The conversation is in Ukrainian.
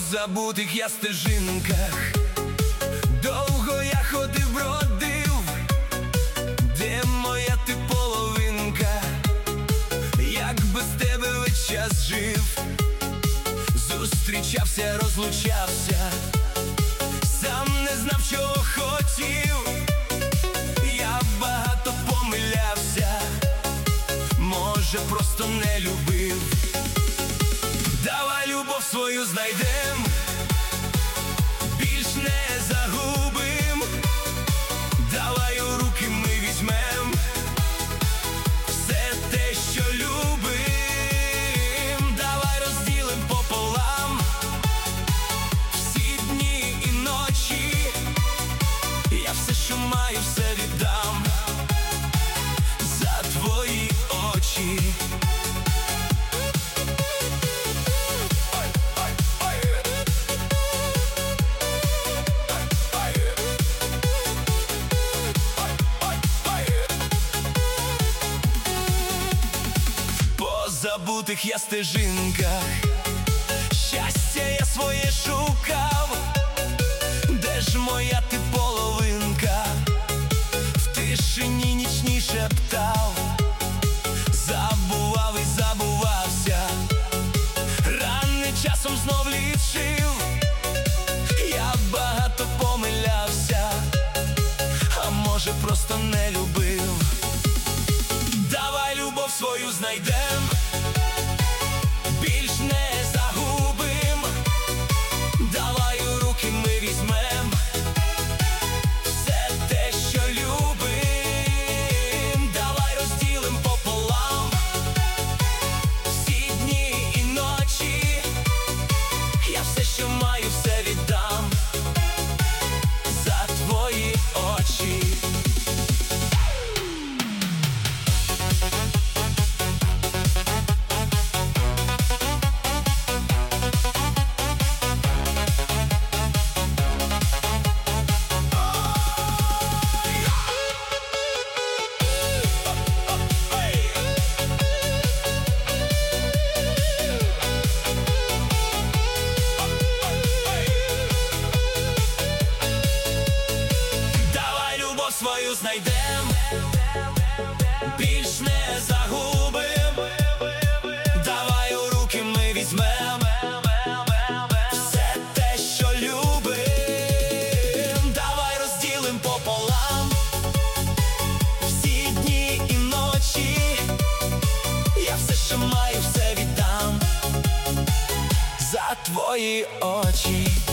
забутих я стежинках довго я ходив, бродив, де моя ти половинка, як без тебе весь час жив, зустрічався, розлучався, сам не знав, чого хотів, я багато помилявся, може просто не любив. Давай любов свою знайдем, більш не загубим, давай у руки ми візьмем все те, що любим, давай розділим пополам всі дні і ночі, я все, що маю, все віддам за твої очі. Забутих я стежинках щастя я своє шукав, де ж моя ти половинка, в тишині нічній шептав, забував і забувався, рани часом знов лічив, я багато помилявся, а може просто не любив. Давай любов свою знайдем, більш не загубим, давай у руки ми візьмем все те, що любим, давай розділим пополам всі дні і ночі, я все, що маю, все віддам за твої очі. Свою знайдем, більш не загубим, давай у руки ми візьмем все те, що любим, давай розділим пополам всі дні і ночі, я все, що маю, все віддам за твої очі.